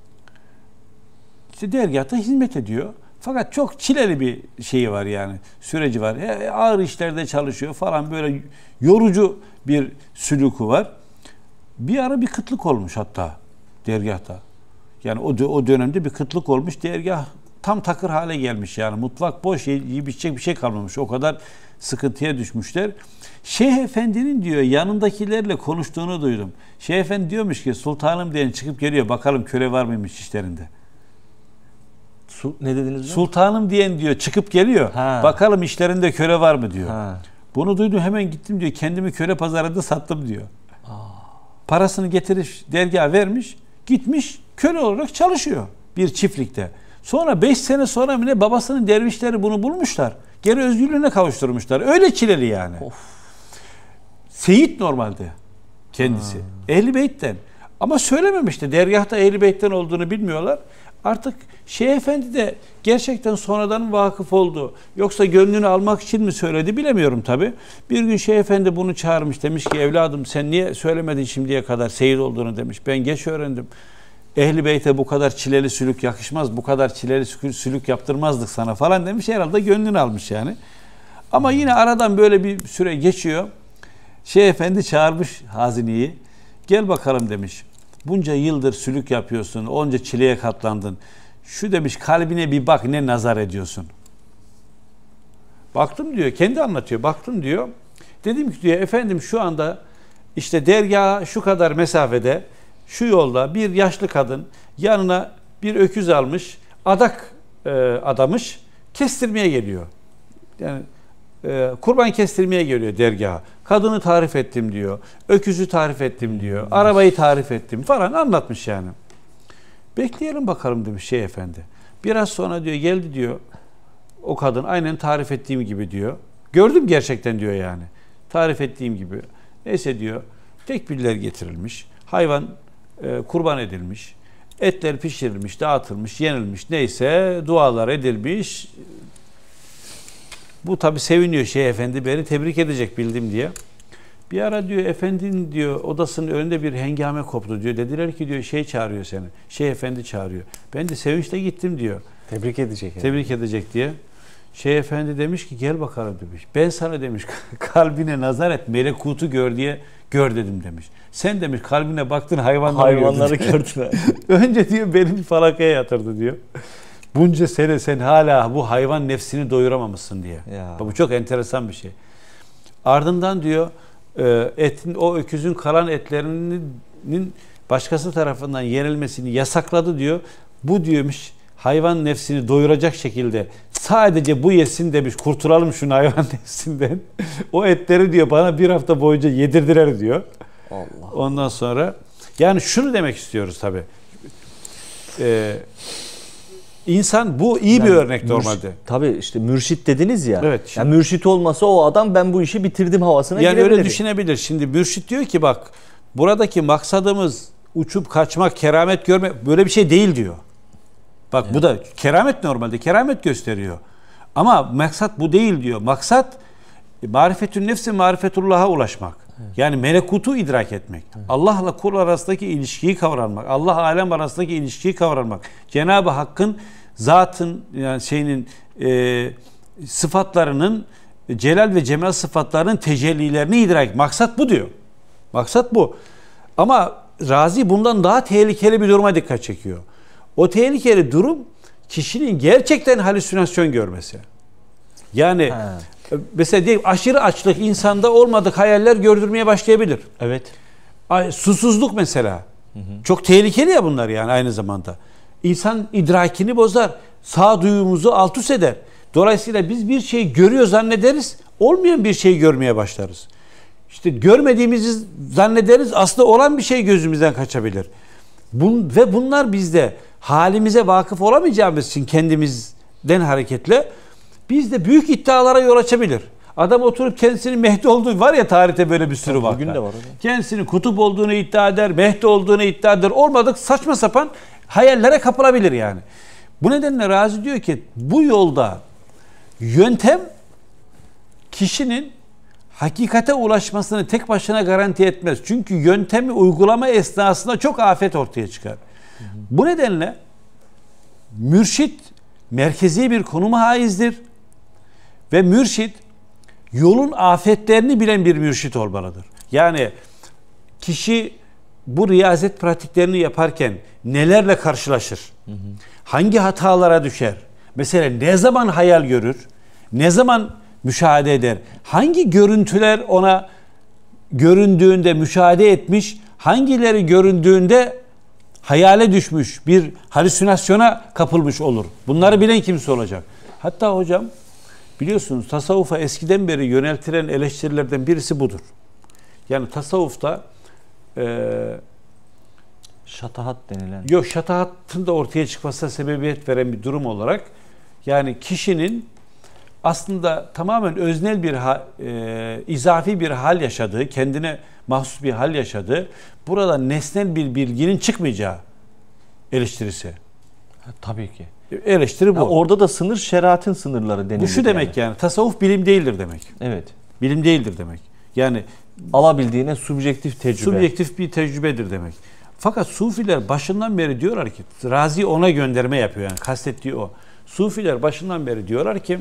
İşte dergâhta hizmet ediyor. Fakat çok çileli bir şeyi var yani. Süreci var. E, ağır işlerde çalışıyor falan, böyle yorucu bir sülûkü var. Bir ara bir kıtlık olmuş hatta dergâhta. Yani o, o dönemde bir kıtlık olmuş. Dergâh tam takır hale gelmiş yani. Mutfak boş, yiyip içecek bir şey kalmamış. O kadar sıkıntıya düşmüşler. Şeyh Efendi'nin diyor yanındakilerle konuştuğunu duydum. Şeyh Efendi diyormuş ki sultanım diyen çıkıp geliyor, bakalım köle var mıymış işlerinde. Su, ne dediniz? Sultanım diyen diyor çıkıp geliyor. Ha. Bakalım işlerinde köle var mı diyor. Ha. Bunu duydum, hemen gittim diyor, kendimi köle pazarında sattım diyor. Aa. Parasını getirip dergaha vermiş, gitmiş köle olarak çalışıyor bir çiftlikte. Sonra beş sene sonra mı ne, babasının dervişleri bunu bulmuşlar. Geri özgürlüğüne kavuşturmuşlar. Öyle çileli yani. Of. Seyit normalde kendisi. Ha. Ehl-i Beyt'ten. Ama söylememişti. Dergâhta Ehl-i Beyt'ten olduğunu bilmiyorlar. Artık Şeyh Efendi de gerçekten sonradan vakıf oldu. Yoksa gönlünü almak için mi söyledi bilemiyorum tabi. Bir gün Şeyh Efendi bunu çağırmış. Demiş ki evladım sen niye söylemedin şimdiye kadar seyit olduğunu demiş. Ben geç öğrendim. Ehl-i Beyt'e bu kadar çileli sülük yakışmaz. Bu kadar çileli sülük yaptırmazdık sana falan demiş. Herhalde gönlünü almış yani. Ama yine aradan böyle bir süre geçiyor. Şeyh Efendi çağırmış Hazini'yi. Gel bakalım demiş. Bunca yıldır sülük yapıyorsun. Onca çileye katlandın. Şu demiş kalbine bir bak, ne nazar ediyorsun. Baktım diyor. Kendi anlatıyor. Baktım diyor. Dedim ki diyor efendim şu anda işte dergaha şu kadar mesafede şu yolda bir yaşlı kadın yanına bir öküz almış. Adak e, adamış. Kestirmeye geliyor. Yani e, kurban kestirmeye geliyor dergaha. Kadını tarif ettim diyor. Öküzü tarif ettim diyor. Arabayı tarif ettim falan anlatmış yani. Bekleyelim bakalım demiş Şeyh Efendi. Biraz sonra diyor geldi diyor. O kadın aynen tarif ettiğim gibi diyor. Gördüm gerçekten diyor yani. Tarif ettiğim gibi. Neyse diyor. Tekbirler getirilmiş. Hayvan e, kurban edilmiş. Etler pişirilmiş, dağıtılmış, yenilmiş. Neyse dualar edilmiş. Bu tabi seviniyor Şeyh Efendi, beni tebrik edecek bildim diye. Bir ara diyor efendinin diyor odasının önünde bir hengame koptu diyor. Dediler ki diyor şey çağırıyor seni. Şeyh Efendi çağırıyor. Ben de sevinçle gittim diyor. Tebrik edecek. Yani. Tebrik edecek diye. Şeyh Efendi demiş ki gel bakalım demiş. Ben sana demiş kalbine nazar et, melekutu gör diye gör dedim demiş. Sen demiş kalbine baktın hayvanları, hayvanları gördün. Önce diyor beni bir falakaya yatırdı diyor. Bunca sene sen hala bu hayvan nefsini doyuramamışsın diye. Ya. Bu çok enteresan bir şey. Ardından diyor etin, o öküzün kalan etlerinin başkası tarafından yenilmesini yasakladı diyor. Bu diyormuş hayvan nefsini doyuracak şekilde sadece bu yesin demiş, kurtulalım şunu hayvan nefsinden. O etleri diyor bana bir hafta boyunca yedirdiler diyor. Allah. Ondan sonra yani şunu demek istiyoruz tabii. Ee, İnsan bu iyi yani bir örnek normalde. Mürşit, tabii işte mürşit dediniz ya. Evet. Şimdi, yani mürşit olmasa o adam ben bu işi bitirdim havasına yani girebilir. öyle düşünebilir. Şimdi mürşit diyor ki bak buradaki maksadımız uçup kaçmak, keramet görmek böyle bir şey değil diyor. Bak evet. Bu da keramet normalde. Keramet gösteriyor. Ama maksat bu değil diyor. Maksat marifetün nefsi marifetullah'a ulaşmak. Evet. Yani melekutu idrak etmek. Evet. Allah'la kul arasındaki ilişkiyi kavranmak. Allah alem arasındaki ilişkiyi kavranmak. Cenab-ı Hakk'ın zatın yani şeyinin e, sıfatlarının celal ve cemal sıfatlarının tecellilerini idrak etmek. Maksat bu diyor. Maksat bu. Ama Razi bundan daha tehlikeli bir duruma dikkat çekiyor. O tehlikeli durum kişinin gerçekten halüsinasyon görmesi. Yani Mesela diyelim aşırı açlık insanda olmadık hayaller gördürmeye başlayabilir. Evet. Ay, susuzluk mesela. Hı hı. Çok tehlikeli ya bunlar yani aynı zamanda. İnsan idrakini bozar. Sağduyumuzu alt üst eder. Dolayısıyla biz bir şeyi görüyor zannederiz. Olmayan bir şeyi görmeye başlarız. İşte görmediğimizi zannederiz. Aslında olan bir şey gözümüzden kaçabilir. Bun, ve bunlar bizde halimize vakıf olamayacağımız için kendimizden hareketle bizde büyük iddialara yol açabilir. Adam oturup kendisinin Mehdi olduğu var ya tarihte böyle bir sürü var. Bugün de var. Kendisinin kutup olduğunu iddia eder, Mehdi olduğunu iddia eder. Olmadık saçma sapan hayallere kapılabilir yani. Bu nedenle Razi diyor ki bu yolda yöntem kişinin hakikate ulaşmasını tek başına garanti etmez. Çünkü yöntemi uygulama esnasında çok afet ortaya çıkar. Hı hı. Bu nedenle mürşit merkezi bir konuma haizdir. Ve mürşit yolun afetlerini bilen bir mürşit olmalıdır. Yani kişi bu riyazet pratiklerini yaparken nelerle karşılaşır? Hı hı. Hangi hatalara düşer? Mesela ne zaman hayal görür? Ne zaman müşahede eder? Hangi görüntüler ona göründüğünde müşahede etmiş? Hangileri göründüğünde hayale düşmüş, bir halüsinasyona kapılmış olur? Bunları bilen kimse olacak. Hatta hocam biliyorsunuz tasavvufa eskiden beri yöneltilen eleştirilerden birisi budur. Yani tasavvufta e, şatahat denilen. Yok, şatahatın da ortaya çıkmasına sebebiyet veren bir durum olarak yani kişinin aslında tamamen öznel bir ha, e, izafi bir hal yaşadığı, kendine mahsus bir hal yaşadığı, burada nesnel bir bilginin çıkmayacağı eleştirisi. Ha, tabii ki. Eleştiri bu. Ya orada da sınır şeriatın sınırları denilir. Bu şu demek yani. yani tasavvuf bilim değildir demek. Evet. Bilim değildir demek. Yani alabildiğine subjektif tecrübe. Subjektif bir tecrübedir demek. Fakat Sufiler başından beri diyorlar ki, Razi ona gönderme yapıyor yani kastettiği o. Sufiler başından beri diyorlar ki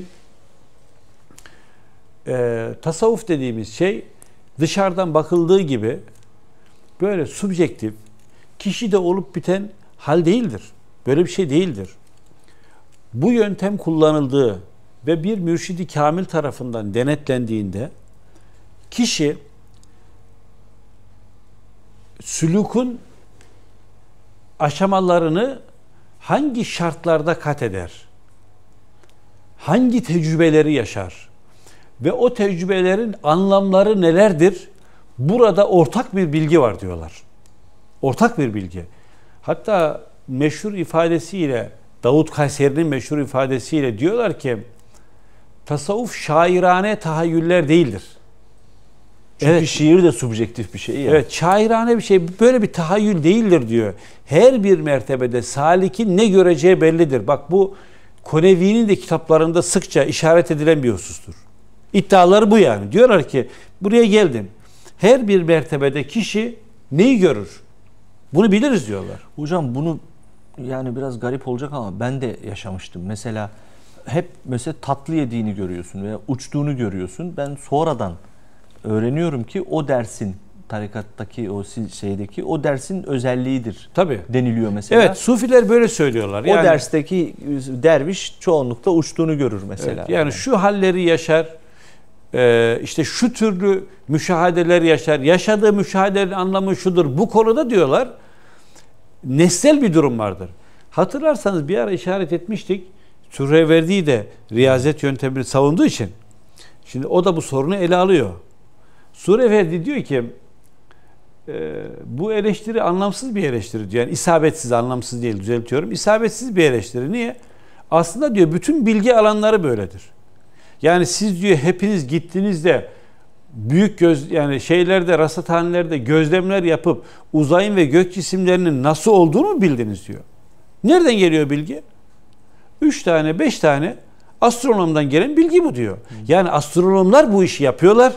e, tasavvuf dediğimiz şey dışarıdan bakıldığı gibi böyle subjektif, kişide olup biten hal değildir. Böyle bir şey değildir. Bu yöntem kullanıldığı ve bir mürşidi kamil tarafından denetlendiğinde kişi sülûkün aşamalarını hangi şartlarda kat eder? Hangi tecrübeleri yaşar? Ve o tecrübelerin anlamları nelerdir? Burada ortak bir bilgi var diyorlar. Ortak bir bilgi. Hatta meşhur ifadesiyle, Davut Kayseri'nin meşhur ifadesiyle diyorlar ki tasavvuf şairane tahayyüller değildir. Çünkü evet, şiir de subjektif bir şey ya. Evet, şairane bir şey, böyle bir tahayyül değildir diyor. Her bir mertebede salikin ne göreceği bellidir. Bak bu Konevi'nin de kitaplarında sıkça işaret edilen bir husustur. İddiaları bu yani. Diyorlar ki buraya geldim. Her bir mertebede kişi neyi görür? Bunu biliriz diyorlar. Hocam bunu yani biraz garip olacak ama ben de yaşamıştım. Mesela hep mesela tatlı yediğini görüyorsun veya uçtuğunu görüyorsun. Ben sonradan öğreniyorum ki o dersin tarikattaki o şeydeki o dersin özelliğidir. Tabii. Deniliyor mesela. Evet, Sufiler böyle söylüyorlar. O yani, dersteki derviş çoğunlukla uçtuğunu görür mesela. Evet, yani, yani şu halleri yaşar. Ee, işte şu türlü müşahedeler yaşar. Yaşadığı müşahedelerin anlamı şudur. Bu konuda diyorlar nesnel bir durum vardır. Hatırlarsanız bir ara işaret etmiştik. Sürreverdi de riyazet yöntemini savunduğu için. Şimdi o da bu sorunu ele alıyor. Sürreverdi diyor ki e, bu eleştiri anlamsız bir eleştiri diyor. Yani isabetsiz, anlamsız değil, düzeltiyorum. İsabetsiz bir eleştiri. Niye? Aslında diyor bütün bilgi alanları böyledir. Yani siz diyor hepiniz gittiniz de büyük göz yani şeylerde, rasathanelerde gözlemler yapıp uzayın ve gök cisimlerinin nasıl olduğunu mu bildiniz diyor. Nereden geliyor bilgi? Üç tane, beş tane astronomdan gelen bilgi bu diyor. Yani astronomlar bu işi yapıyorlar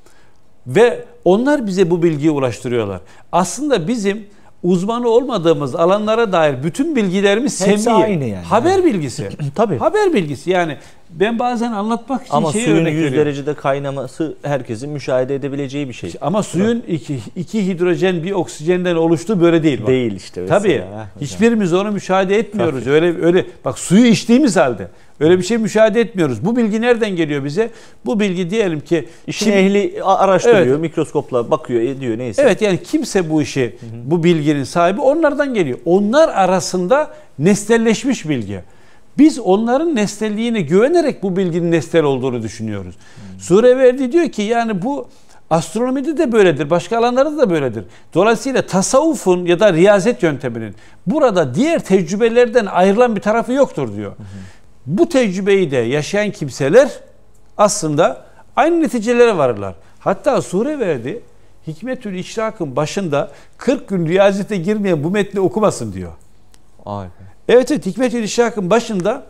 ve onlar bize bu bilgiyi ulaştırıyorlar. Aslında bizim uzmanı olmadığımız alanlara dair bütün bilgilerimiz semmi. Aynı yani. Haber bilgisi. Tabii. Haber bilgisi yani ben bazen anlatmak için ama şeyi suyun örnek yüz veriyorum. derecede kaynaması herkesin müşahede edebileceği bir şey. Ama suyun iki, iki hidrojen bir oksijenden oluştuğu böyle değil. Bak. Değil işte. Tabii. Ya, hiçbirimiz onu müşahede etmiyoruz. Tabii. Öyle öyle bak suyu içtiğimiz halde Öyle bir şey müşahede etmiyoruz. Bu bilgi nereden geliyor bize? Bu bilgi diyelim ki İşin kim, ehli araştırıyor, evet, mikroskopla bakıyor, ediyor neyse. Evet, yani kimse bu işi, hı hı, bu bilginin sahibi onlardan geliyor. Onlar arasında nesnelleşmiş bilgi. Biz onların nesnelliğine güvenerek bu bilginin nesnel olduğunu düşünüyoruz. Hmm. Sureverdi diyor ki yani bu astronomide de böyledir, başka alanlarda da böyledir. Dolayısıyla tasavvufun ya da riyazet yönteminin burada diğer tecrübelerden ayrılan bir tarafı yoktur diyor. Hı hı. Bu tecrübeyi de yaşayan kimseler aslında aynı neticelere varırlar. Hatta Sureverdi Hikmetül İşrak'ın başında kırk gün riyazete girmeyen bu metni okumasın diyor. Ay. Evet, evet, Hikmetül İşrak'ın başında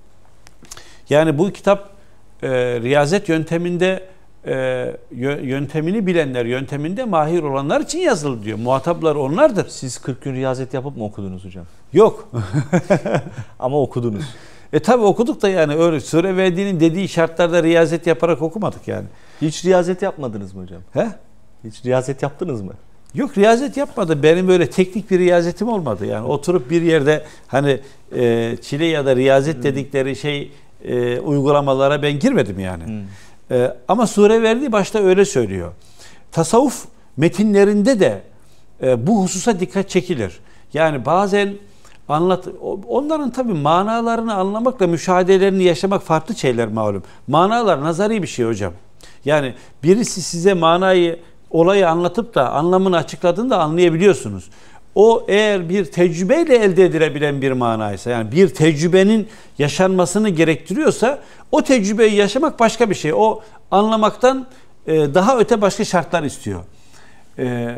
yani bu kitap e, riyazet yönteminde e, yöntemini bilenler, yönteminde mahir olanlar için yazıldı diyor. Muhataplar onlardır. Siz kırk gün riyazet yapıp mı okudunuz hocam? Yok. Ama okudunuz. E tabi okuduk da yani öyle Sureverdi'nin dediği şartlarda riyazet yaparak okumadık yani. Hiç riyazet yapmadınız mı hocam? He? Hiç riyazet yaptınız mı? Yok, riyazet yapmadı. Benim böyle teknik bir riyazetim olmadı. Yani oturup bir yerde hani e, çile ya da riyazet hmm. dedikleri şey e, uygulamalara ben girmedim yani. Hmm. E, ama Sureverdi başta öyle söylüyor. Tasavvuf metinlerinde de e, bu hususa dikkat çekilir. Yani bazen anlat, onların tabii manalarını anlamakla müşahedelerini yaşamak farklı şeyler malum. Manalar nazari bir şey hocam. Yani birisi size manayı, olayı anlatıp da anlamını açıkladığında anlayabiliyorsunuz. O eğer bir tecrübeyle elde edilebilen bir manaysa, yani bir tecrübenin yaşanmasını gerektiriyorsa o tecrübeyi yaşamak başka bir şey. O anlamaktan e, daha öte başka şartlar istiyor. E,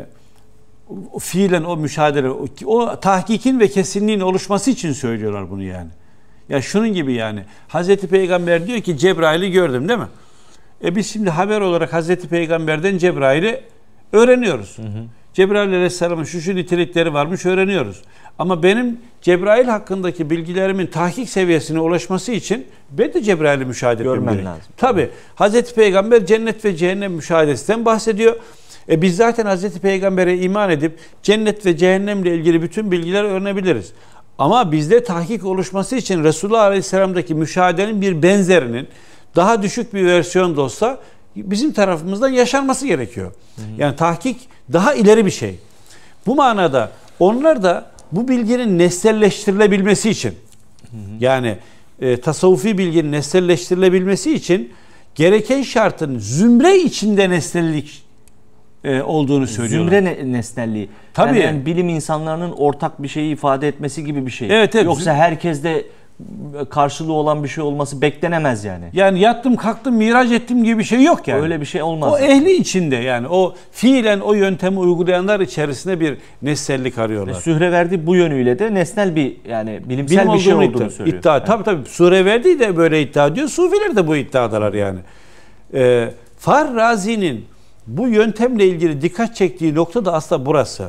fiilen o müşahede, o, o tahkikin ve kesinliğin oluşması için söylüyorlar bunu yani. Ya şunun gibi yani. Hazreti Peygamber diyor ki Cebrail'i gördüm değil mi? E biz şimdi haber olarak Hazreti Peygamber'den Cebrail'i öğreniyoruz. Hı hı. Cebrail Aleyhisselam'ın şu şu nitelikleri varmış öğreniyoruz. Ama benim Cebrail hakkındaki bilgilerimin tahkik seviyesine ulaşması için ben de Cebrail'i müşahede etmem Görmen gerek. lazım. Tabii. Hazreti Peygamber cennet ve cehennem müşahedesinden bahsediyor. E biz zaten Hazreti Peygamber'e iman edip cennet ve cehennemle ilgili bütün bilgileri öğrenebiliriz. Ama bizde tahkik oluşması için Resulullah Aleyhisselam'daki müşahedenin bir benzerinin daha düşük bir versiyon da olsa bizim tarafımızdan yaşanması gerekiyor. Hı hı. Yani tahkik daha ileri bir şey. Bu manada onlar da bu bilginin nesnelleştirilebilmesi için, hı hı, yani e, tasavvufi bilginin nesnelleştirilebilmesi için gereken şartın zümre içinde nesnellik e, olduğunu söylüyorlar. Zümre ne, nesnelliği. Tabii. Yani, yani bilim insanlarının ortak bir şeyi ifade etmesi gibi bir şey. Evet, evet. Yoksa herkeste karşılığı olan bir şey olması beklenemez yani. Yani yattım kalktım miraç ettim gibi bir şey yok yani. Öyle bir şey olmaz. O ehli içinde yani o fiilen o yöntemi uygulayanlar içerisinde bir nesnellik arıyorlar. Sureverdi bu yönüyle de nesnel bir yani bilimsel Bilim bir şey olduğunu iddia, söylüyor. İddia, yani. tabii tabii. Sureverdi de böyle iddia ediyor. Sufiler de bu iddiadalar yani. Ee, Fahri Razi'nin bu yöntemle ilgili dikkat çektiği nokta da aslında burası.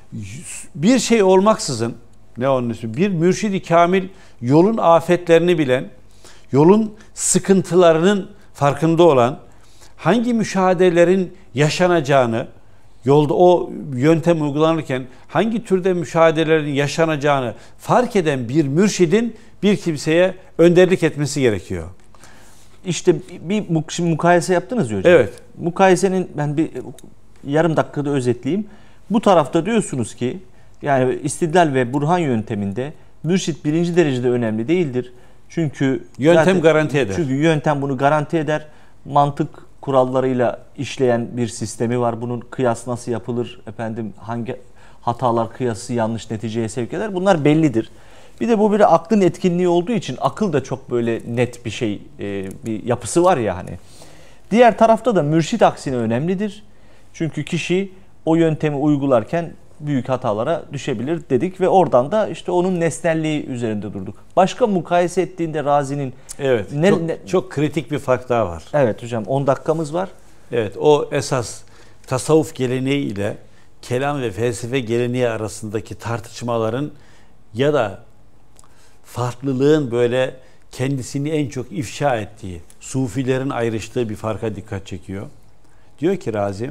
Bir şey olmaksızın ne onun ismi? Bir mürşidi kamil yolun afetlerini bilen, yolun sıkıntılarının farkında olan, hangi müşahedelerin yaşanacağını, yolda o yöntem uygulanırken hangi türde müşahedelerin yaşanacağını fark eden bir mürşidin bir kimseye önderlik etmesi gerekiyor. İşte bir şimdi mukayese yaptınız ya hocam. Evet. Mukayesenin ben bir yarım dakikada özetleyeyim. Bu tarafta diyorsunuz ki yani istidlal ve burhan yönteminde mürşit birinci derecede önemli değildir. Çünkü yöntem zaten, garanti eder. Çünkü yöntem bunu garanti eder. Mantık kurallarıyla işleyen bir sistemi var. Bunun kıyas nasıl yapılır? Efendim hangi hatalar kıyası yanlış neticeye sevk eder? Bunlar bellidir. Bir de bu bir aklın etkinliği olduğu için akıl da çok böyle net bir şey, bir yapısı var ya hani. Diğer tarafta da mürşit aksine önemlidir. Çünkü kişi o yöntemi uygularken büyük hatalara düşebilir dedik ve oradan da işte onun nesnelliği üzerinde durduk. Başka mukayese ettiğinde Razi'nin evet ne, çok, ne, çok kritik bir fark daha var. Evet hocam on dakikamız var. Evet o esas tasavvuf geleneği ile kelam ve felsefe geleneği arasındaki tartışmaların ya da farklılığın böyle kendisini en çok ifşa ettiği, sufilerin ayrıştığı bir farka dikkat çekiyor. Diyor ki Razi,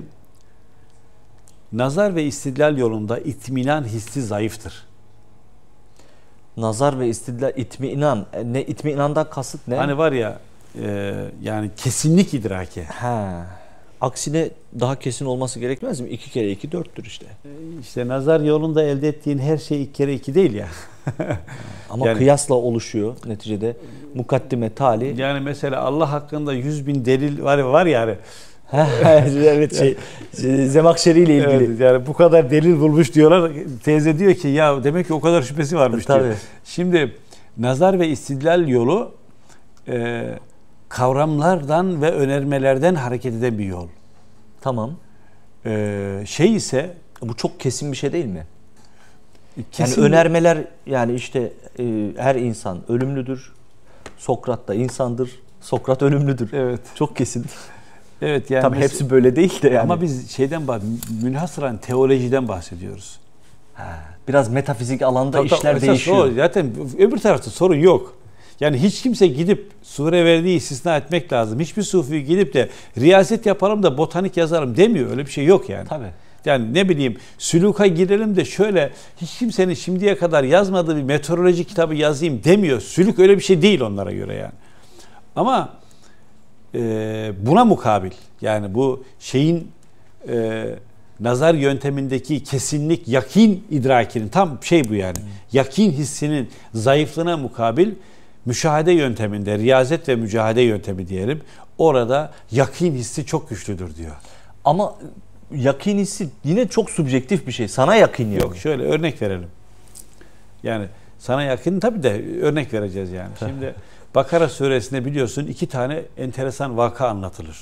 nazar ve istidlal yolunda itminan hissi zayıftır. Nazar ve istidlal, itminan. Ne itminandan kasıt ne? Hani var ya e, yani kesinlik idraki. Ha. Aksine daha kesin olması gerekmez mi? İki kere iki dörttür işte. İşte nazar yolunda elde ettiğin her şey iki kere iki değil ya. Ama yani, kıyasla oluşuyor neticede. Mukaddime, tali. Yani mesela Allah hakkında yüz bin delil var, var yani. Evet şey, Zemakşeri ile ilgili. Evet, yani bu kadar delil bulmuş diyorlar. Teyze diyor ki ya demek ki o kadar şüphesi varmış Tabii. diyor. Şimdi nazar ve istidlal yolu e, kavramlardan ve önermelerden hareket eden bir yol. Tamam. E, şey ise bu çok kesin bir şey değil mi? Kesin yani önermeler yani işte e, her insan ölümlüdür. Sokrat da insandır. Sokrat ölümlüdür. Evet. Çok kesin. Evet yani tabii hepsi böyle değil de yani. Ama biz şeyden bah münhasıran teolojiden bahsediyoruz. Ha, biraz metafizik alanda tabii, işler tabii, değişiyor. O, zaten öbür tarafta sorun yok. Yani hiç kimse gidip sure verdiği istisna etmek lazım. Hiçbir sufi gidip de riyaset yapalım da botanik yazalım demiyor. Öyle bir şey yok yani. Tabii. Yani ne bileyim süluka girelim de şöyle hiç kimsenin şimdiye kadar yazmadığı bir meteoroloji kitabı yazayım demiyor. Sülük öyle bir şey değil onlara göre yani. Ama e, buna mukabil yani bu şeyin e, nazar yöntemindeki kesinlik yakin idrakinin tam şey bu yani. Hmm. Yakin hissinin zayıflığına mukabil müşahede yönteminde riyazet ve mücahede yöntemi diyelim. Orada yakin hissi çok güçlüdür diyor. Ama yakin hissi yine çok subjektif bir şey. Sana yakin yani. Yok şöyle örnek verelim. Yani sana yakın tabii de örnek vereceğiz yani. Şimdi Bakara suresinde biliyorsun iki tane enteresan vaka anlatılır.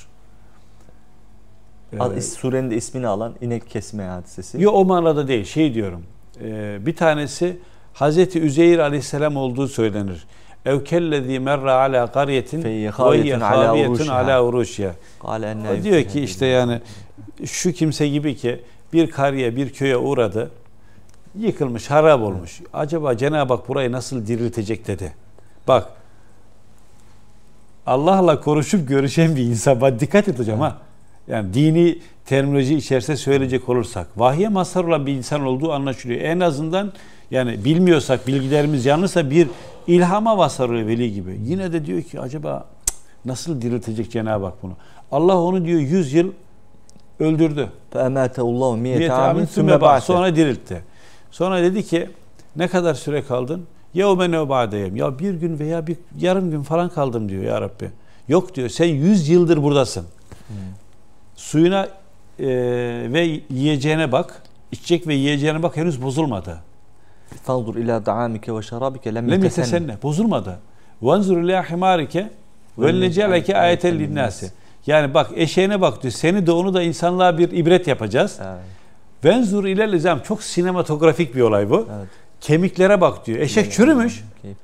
Ee, Surenin de ismini alan inek kesme hadisesi. Yok o manada değil. Şey diyorum. E, bir tanesi Hazreti Üzeyr Aleyhisselam olduğu söylenir. Evkellezî merra ala qaryetin ve haviyetun ala uruşya. Diyor ki işte yani şu kimse gibi ki bir kariye bir köye uğradı. Yıkılmış, harap olmuş. Evet. Acaba Cenab-ı Hak burayı nasıl diriltecek dedi. Bak Allah'la konuşup görüşen bir insan. Bak dikkat et hocam ha. Yani dini terminoloji içerisinde söyleyecek olursak vahye mazhar olan bir insan olduğu anlaşılıyor. En azından yani bilmiyorsak, bilgilerimiz yanlışsa bir ilhama mazhar oluyor veli gibi. Yine de diyor ki acaba nasıl diriltecek Cenab-ı Hak bunu? Allah onu diyor yüz yıl öldürdü. Sonra diriltti. Sonra dedi ki ne kadar süre kaldın? Ya ben o ba'deyim. Ya bir gün veya bir yarım gün falan kaldım diyor ya Rabbi. Yok diyor sen yüz yıldır buradasın. Hmm. Suyuna e, ve yiyeceğine bak. İçecek ve yiyeceğine bak henüz bozulmadı. Fanzur ila da'amike ve şarabike lem yetesenne. Bozulmadı. Vanzur ila himarike ve necaleke ayeten linnâsi. Yani bak eşeğine bak diyor. Seni de onu da insanlığa bir ibret yapacağız. Evet. Venzur ilel izam. Çok sinematografik bir olay bu. Evet. Kemiklere bak diyor. Eşek çürümüş.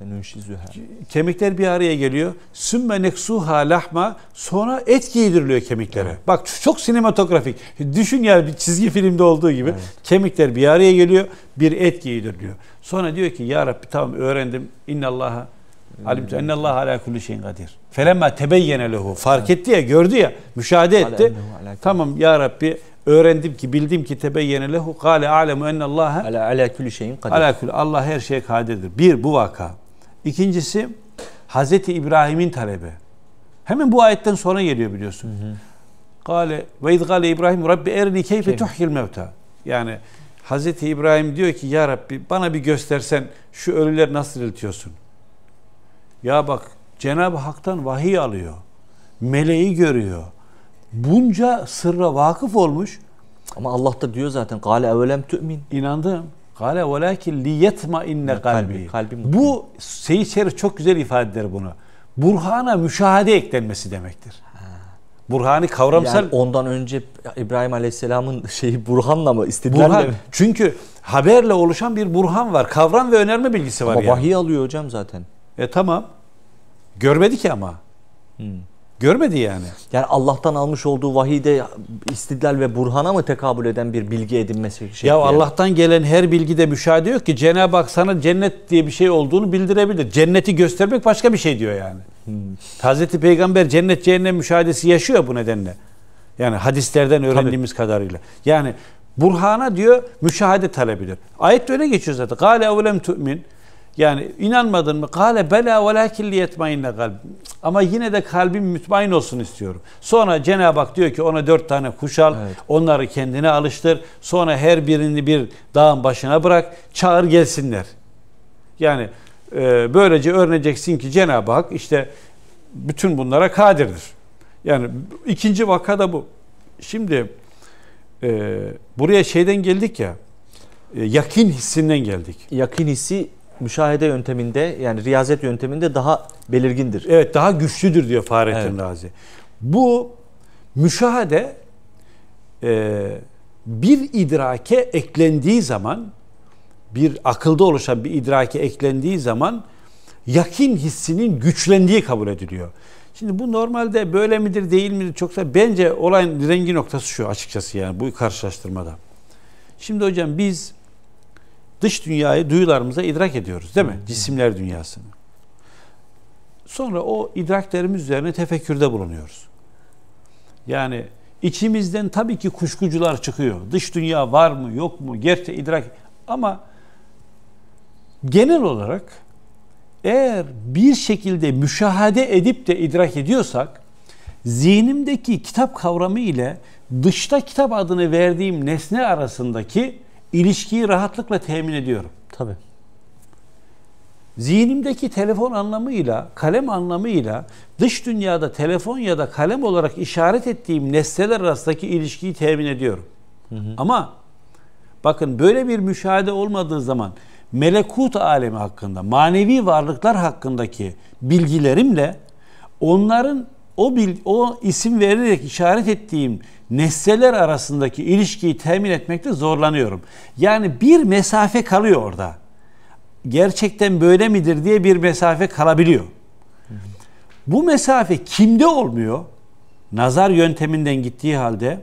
Kemikler bir araya geliyor. Sümme neksuha lahma. Sonra et giydiriliyor kemiklere. Evet. Bak çok sinematografik. Düşün yani bir çizgi filmde olduğu gibi. Evet. Kemikler bir araya geliyor. Bir et giydiriliyor. Sonra diyor ki ya Rabbi tamam öğrendim. İnnallaha alimtu ennallaha ala kulli şeyin kadir. Felemma tebeyyene lehu. Fark etti ya, gördü ya, müşahede etti. Tamam ya Rabbi öğrendim ki, bildim ki tebeyyene lehu. Kâle a'lemu ennallaha ala ala kulli şeyin kadir. Ala kulli, Allah her şeye kadirdir. Bir bu vaka. İkincisi Hazreti İbrahim'in talebi. Hemen bu ayetten sonra geliyor biliyorsun. Kâle ve iz gâle İbrahim Rabbi erini keyfe tuhhil mevta. Yani Hazreti İbrahim diyor ki ya Rabbi bana bir göstersen şu ölüleri nasıl diriltiyorsun? Ya bak Cenab-ı Hak'tan vahiy alıyor. Meleği görüyor. Bunca sırra vakıf olmuş. Ama Allah da diyor zaten kâle evelem tu'min. İnandım. Kâle velâkin liyetma inne kalbi. Bu Seyyid Şerif çok güzel ifade eder bunu. Burhana müşahede eklenmesi demektir. Ha. Burhani kavramsal. Yani ondan önce İbrahim Aleyhisselam'ın şeyi burhanla mı? İstidlalle burhan. mi? Çünkü haberle oluşan bir burhan var. Kavram ve önerme bilgisi var. Ama yani. Vahiy alıyor hocam zaten. E tamam. Görmedi ki ama. Hmm. Görmedi yani. Yani Allah'tan almış olduğu vahiyde istidlal ve burhana mı tekabül eden bir bilgi edinmesi şekli? Ya yani? Allah'tan gelen her bilgide müşahede yok ki. Cenab-ı Hak sana cennet diye bir şey olduğunu bildirebilir. Cenneti göstermek başka bir şey diyor yani. Hmm. Hazreti Peygamber cennet cehennem müşahedesi yaşıyor bu nedenle. Yani hadislerden öğrendiğimiz Tabii. kadarıyla. Yani burhana diyor müşahede talebidir. Ayet öyle geçiyor zaten. Kâle evlem tu'min. Yani inanmadın mı? Kâle belâ velâkin liyetmainne kalb. Ama yine de kalbim mutmain olsun istiyorum. Sonra Cenab-ı Hak diyor ki ona dört tane kuş al. Evet. Onları kendine alıştır. Sonra her birini bir dağın başına bırak. Çağır gelsinler. Yani e, böylece öğreneceksin ki Cenab-ı Hak işte bütün bunlara kadirdir. Yani ikinci vakada bu. Şimdi e, buraya şeyden geldik ya, e, yakin hissinden geldik. Yakin hissi müşahede yönteminde, yani riyazet yönteminde daha belirgindir. Evet, daha güçlüdür diyor Fahrettin evet. Razi. Bu müşahede e, bir idrake eklendiği zaman, bir akılda oluşan bir idrake eklendiği zaman yakin hissinin güçlendiği kabul ediliyor. Şimdi bu normalde böyle midir değil midir çoksa bence olayın rengi noktası şu açıkçası, yani bu karşılaştırmada. Şimdi hocam biz dış dünyayı duyularımıza idrak ediyoruz değil mi? Cisimler dünyasını. Sonra o idraklerimiz üzerine tefekkürde bulunuyoruz. Yani içimizden tabii ki kuşkucular çıkıyor. Dış dünya var mı yok mu? Gerçi idrak, ama genel olarak eğer bir şekilde müşahede edip de idrak ediyorsak, zihnimdeki kitap kavramı ile dışta kitap adını verdiğim nesne arasındaki ilişkiyi rahatlıkla temin ediyorum. Tabii. Zihnimdeki telefon anlamıyla, kalem anlamıyla dış dünyada telefon ya da kalem olarak işaret ettiğim nesneler arasındaki ilişkiyi temin ediyorum. Hı hı. Ama bakın, böyle bir müşahede olmadığı zaman melekut alemi hakkında, manevi varlıklar hakkındaki bilgilerimle onların o bil, o isim vererek işaret ettiğim nesneler arasındaki ilişkiyi temin etmekte zorlanıyorum. Yani bir mesafe kalıyor orada. Gerçekten böyle midir diye bir mesafe kalabiliyor. Hı hı. Bu mesafe kimde olmuyor? Nazar yönteminden gittiği halde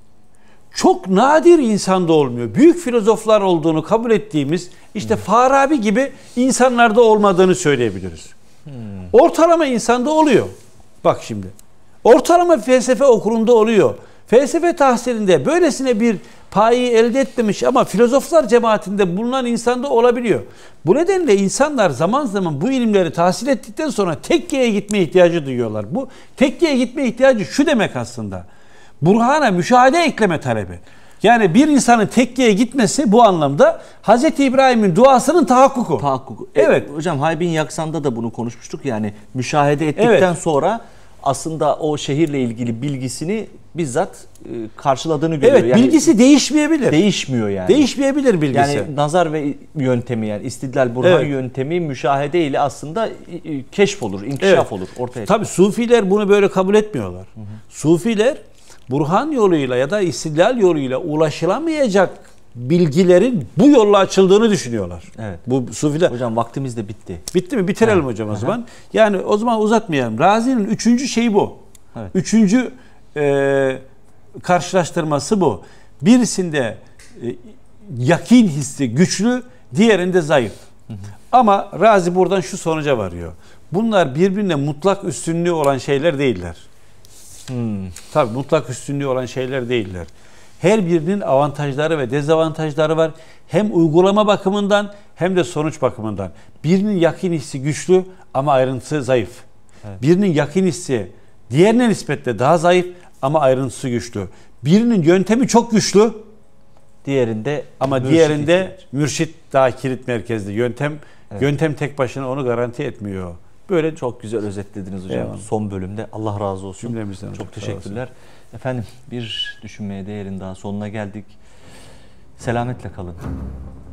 çok nadir insanda olmuyor. Büyük filozoflar olduğunu kabul ettiğimiz işte hmm. Farabi gibi insanlarda olmadığını söyleyebiliriz. Hmm. Ortalama insanda oluyor. Bak şimdi. Ortalama felsefe okulunda oluyor. Felsefe tahsilinde böylesine bir payı elde etmemiş ama filozoflar cemaatinde bulunan insanda olabiliyor. Bu nedenle insanlar zaman zaman bu ilimleri tahsil ettikten sonra tekkeye gitme ihtiyacı duyuyorlar. Bu tekkeye gitme ihtiyacı şu demek aslında: burhana müşahede ekleme talebi. Yani bir insanın tekkeye gitmesi bu anlamda Hazreti İbrahim'in duasının tahakkuku. Tahakkuku. Evet. E, hocam Haybin Yaksan'da da bunu konuşmuştuk. Yani müşahede ettikten evet. sonra aslında o şehirle ilgili bilgisini bizzat e, karşıladığını görüyor. Evet, yani bilgisi değişmeyebilir. Değişmiyor yani. Değişmeyebilir bilgisi. Yani nazar ve yöntemi, yani istidlal burhan evet. yöntemi müşahede ile aslında keşf olur, inkişaf evet. olur ortaya. Tabii Sufiler bunu böyle kabul etmiyorlar. Hı hı. Sufiler burhan yoluyla ya da istidlal yoluyla ulaşılamayacak bilgilerin bu yolla açıldığını düşünüyorlar. Evet. Bu Sufiler. Hocam vaktimiz de bitti. Bitti mi? Bitirelim evet. hocam o zaman. Yani o zaman uzatmayalım. Razi'nin üçüncü şeyi bu. Evet. Üçüncü e, karşılaştırması bu. Birisinde e, yakin hissi güçlü, diğerinde zayıf. Hı hı. Ama Razi buradan şu sonuca varıyor: bunlar birbirine mutlak üstünlüğü olan şeyler değiller. Hmm. Tabii mutlak üstünlüğü olan şeyler değiller. Her birinin avantajları ve dezavantajları var. Hem uygulama bakımından hem de sonuç bakımından. Birinin yakin hissi güçlü ama ayrıntısı zayıf. Evet. Birinin yakin hissi diğerine nispetle daha zayıf ama ayrıntısı güçlü. Birinin yöntemi çok güçlü, diğerinde ama mürşit diğerinde ihtiyaç. mürşit daha kilit merkezli. Yöntem evet. yöntem tek başına onu garanti etmiyor. Böyle çok güzel özetlediniz hocam. Eyvallah. Son bölümde. Allah razı olsun. Cümlemizden çok teşekkürler. Efendim, bir düşünmeye değerin daha sonuna geldik. Selametle kalın.